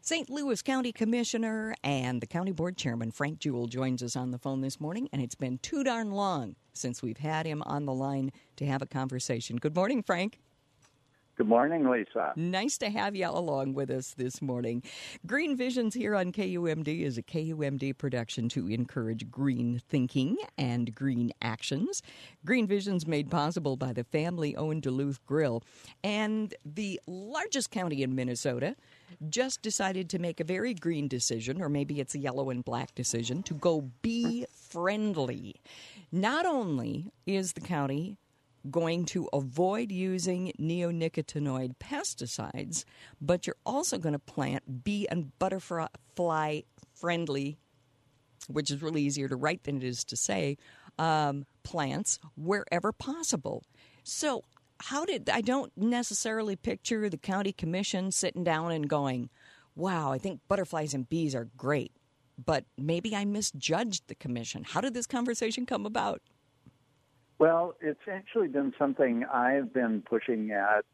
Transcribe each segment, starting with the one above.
St. Louis County Commissioner and the County Board Chairman, Frank Jewell, joins us on the phone this morning, and it's been too darn long since we've had him on the line to have a conversation. Good morning, Frank. Good morning, Lisa. Nice to have you along with us this morning. Green Visions here on KUMD is a KUMD production to encourage green thinking and green actions. Green Visions made possible by the family-owned Duluth Grill. And the largest county in Minnesota just decided to make a very green decision, or maybe it's a yellow and black decision, to go bee-friendly. Not only is the county going to avoid using neonicotinoid pesticides, but you're also going to plant bee and butterfly friendly, which is really easier to write than it is to say, plants wherever possible. So I don't necessarily picture the county commission sitting down and going, wow, I think butterflies and bees are great, but maybe I misjudged the commission. How did this conversation come about? Well, it's actually been something I've been pushing at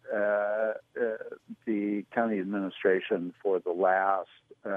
the county administration for the last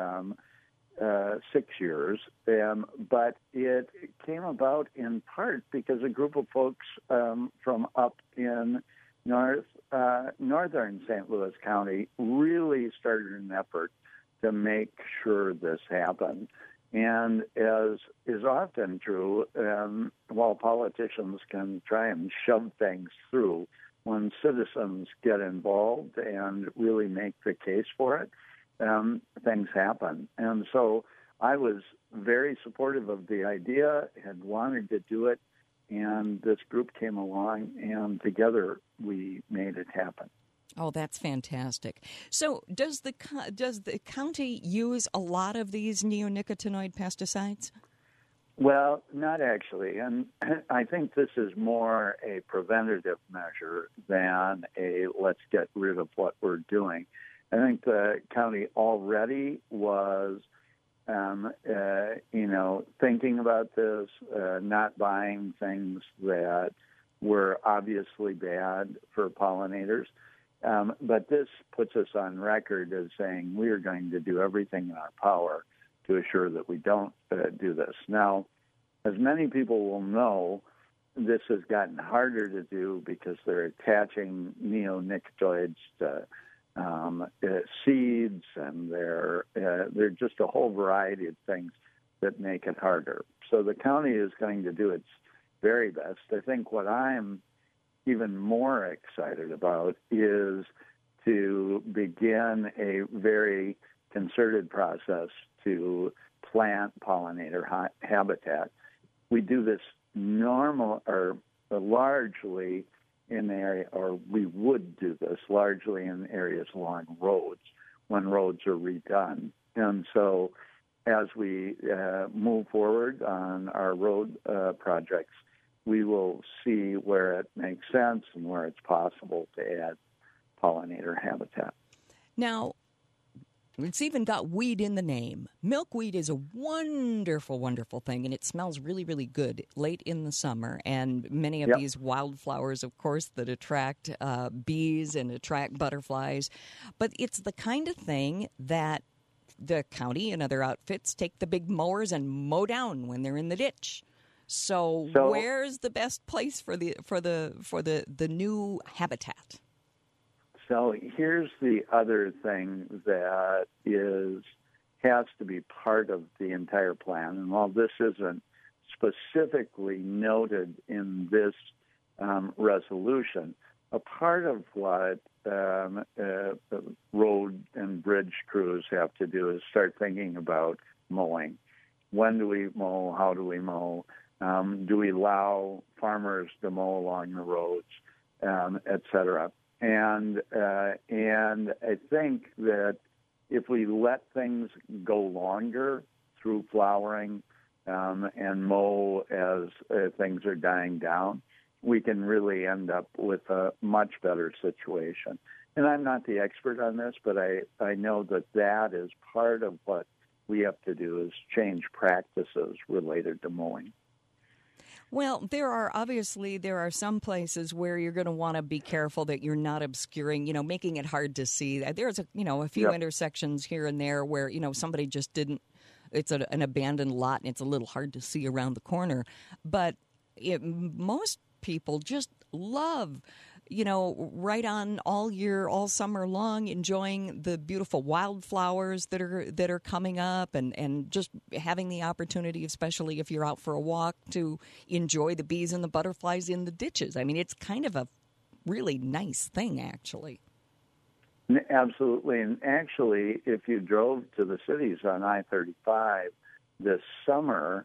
6 years, but it came about in part because a group of folks from up in northern St. Louis County really started an effort to make sure this happened. And as is often true, while politicians can try and shove things through, when citizens get involved and really make the case for it, things happen. And so I was very supportive of the idea, had wanted to do it, and this group came along, and together we made it happen. Oh, that's fantastic. So does the county use a lot of these neonicotinoid pesticides? Well, not actually. And I think this is more a preventative measure than a let's get rid of what we're doing. I think the county already was, thinking about this, not buying things that were obviously bad for pollinators. But this puts us on record as saying we are going to do everything in our power to assure that we don't do this. Now, as many people will know, this has gotten harder to do because they're attaching neonicotinoids to seeds, and they're just a whole variety of things that make it harder. So the county is going to do its very best. I think what I'm even more excited about is to begin a very concerted process to plant pollinator habitat. We do this largely in the area, or we would do this largely in areas along roads when roads are redone. And so as we move forward on our road projects, we will see where it makes sense and where it's possible to add pollinator habitat. Now, it's even got weed in the name. Milkweed is a wonderful, wonderful thing, and it smells really, really good late in the summer. And many of these wildflowers, of course, that attract bees and attract butterflies. But it's the kind of thing that the county and other outfits take the big mowers and mow down when they're in the ditch. So where's the best place for the new habitat? So here's the other thing that has to be part of the entire plan. And while this isn't specifically noted in this resolution, a part of what road and bridge crews have to do is start thinking about mowing. When do we mow? How do we mow? Do we allow farmers to mow along the roads, et cetera? And I think that if we let things go longer through flowering and mow as things are dying down, we can really end up with a much better situation. And I'm not the expert on this, but I know that is part of what we have to do is change practices related to mowing. Well, there are some places where you're going to want to be careful that you're not obscuring, making it hard to see. There's a few Yep. intersections here and there where, somebody just didn't. It's an abandoned lot and it's a little hard to see around the corner. But most people just love, right on all year, all summer long, enjoying the beautiful wildflowers that are coming up, and just having the opportunity, especially if you're out for a walk, to enjoy the bees and the butterflies in the ditches. I mean, it's kind of a really nice thing, actually. Absolutely. And actually, if you drove to the cities on I-35 this summer,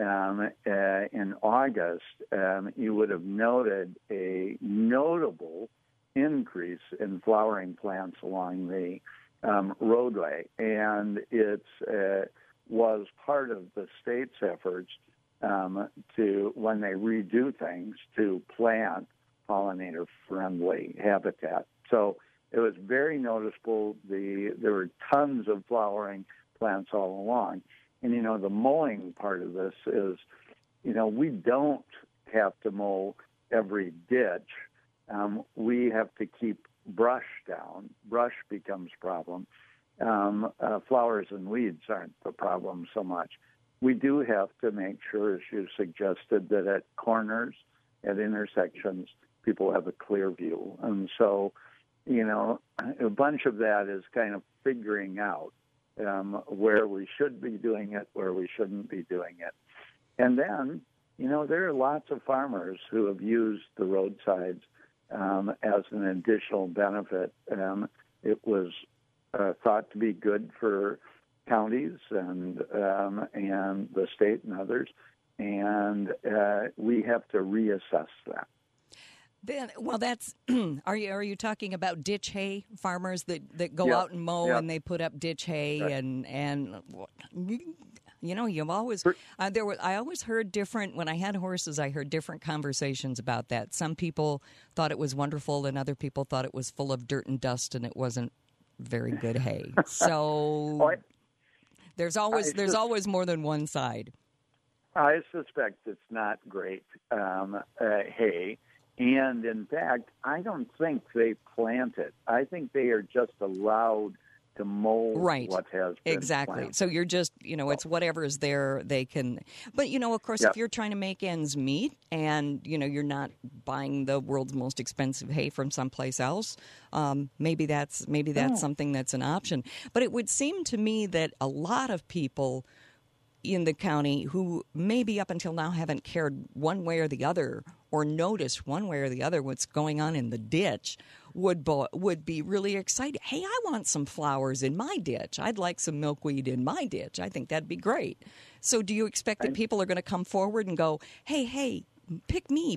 in August, you would have noted a notable increase in flowering plants along the roadway. And it was part of the state's efforts to, when they redo things, to plant pollinator-friendly habitat. So it was very noticeable. There were tons of flowering plants all along. And, the mowing part of this is, we don't have to mow every ditch. We have to keep brush down. Brush becomes a problem. Flowers and weeds aren't the problem so much. We do have to make sure, as you suggested, that at corners, at intersections, people have a clear view. And so, a bunch of that is kind of figuring out where we should be doing it, where we shouldn't be doing it. And then, there are lots of farmers who have used the roadsides as an additional benefit. It was thought to be good for counties and the state and others, and we have to reassess that. That's. Are you talking about ditch hay farmers that go Yep. out and mow Yep. and they put up ditch hay Right. and you've always I always heard different when I had horses. I heard different conversations about that. Some people thought it was wonderful, and other people thought it was full of dirt and dust, and it wasn't very good hay. So there's always more than one side. I suspect it's not great hay. And in fact, I don't think they plant it. I think they are just allowed to mow what has been exactly. planted. So you're just, it's whatever is there they can. But, of course, if you're trying to make ends meet and, you're not buying the world's most expensive hay from someplace else, maybe that's something that's an option. But it would seem to me that a lot of people in the county who maybe up until now haven't cared one way or the other or noticed one way or the other what's going on in the ditch would be really excited. Hey, I want some flowers in my ditch. I'd like some milkweed in my ditch. I think that'd be great. So do you expect that people are going to come forward and go, hey, pick me?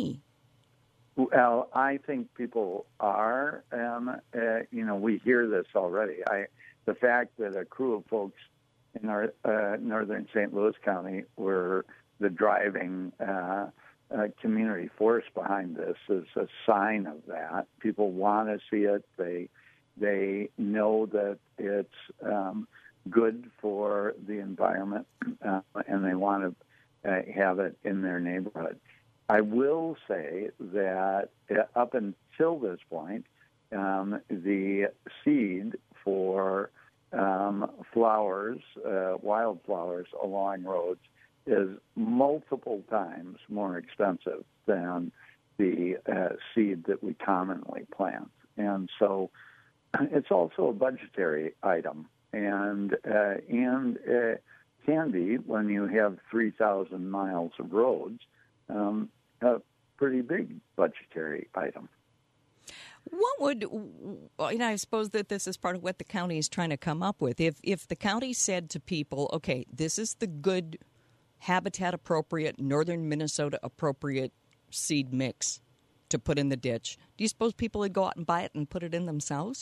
Well, I think people are. We hear this already. The fact that a crew of folks in our northern St. Louis County were the driving community force behind this is a sign of that. People want to see it. They know that it's good for the environment, and they want to have it in their neighborhood. I will say that up until this point, the seed for flowers, wildflowers along roads is multiple times more expensive than the seed that we commonly plant. And so it's also a budgetary item and can be, when you have 3,000 miles of roads, a pretty big budgetary item. What would, I suppose that this is part of what the county is trying to come up with. If the county said to people, okay, this is the good habitat appropriate, northern Minnesota appropriate seed mix to put in the ditch, do you suppose people would go out and buy it and put it in themselves?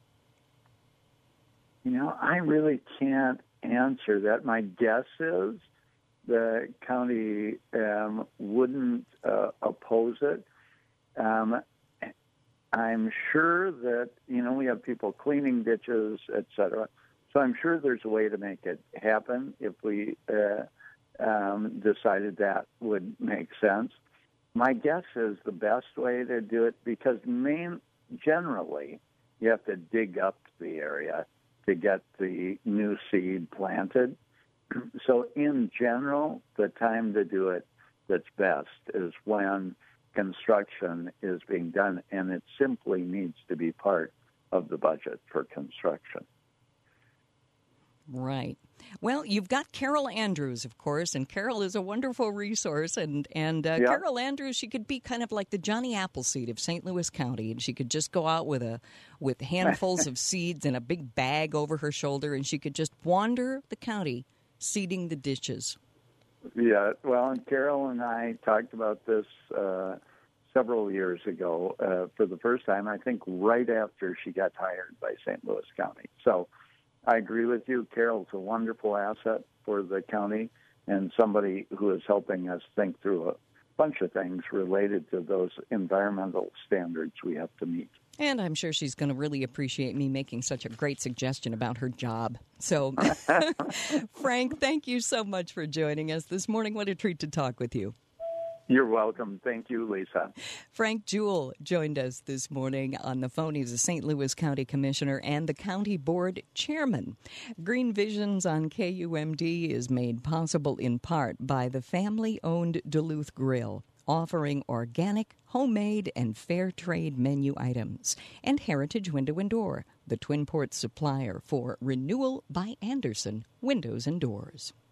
I really can't answer that. My guess is the county wouldn't oppose it. I'm sure that, we have people cleaning ditches, et cetera. So I'm sure there's a way to make it happen if we decided that would make sense. My guess is the best way to do it, because generally you have to dig up the area to get the new seed planted. So in general, the time to do it that's best is when construction is being done, and it simply needs to be part of the budget for construction. Right. Well, you've got Carol Andrews, of course, and Carol is a wonderful resource. And Carol Andrews, she could be kind of like the Johnny Appleseed of St. Louis County, and she could just go out with handfuls of seeds and a big bag over her shoulder, and she could just wander the county seeding the ditches. Yeah, well, and Carol and I talked about this several years ago for the first time, I think right after she got hired by St. Louis County. So I agree with you. Carol's a wonderful asset for the county and somebody who is helping us think through a bunch of things related to those environmental standards we have to meet. And I'm sure she's going to really appreciate me making such a great suggestion about her job. So, Frank, thank you so much for joining us this morning. What a treat to talk with you. You're welcome. Thank you, Lisa. Frank Jewell joined us this morning on the phone. He's a St. Louis County Commissioner and the County Board Chairman. Green Visions on KUMD is made possible in part by the family-owned Duluth Grill, offering organic, homemade, and fair trade menu items, and Heritage Window and Door, the Twin Ports supplier for Renewal by Andersen Windows and Doors.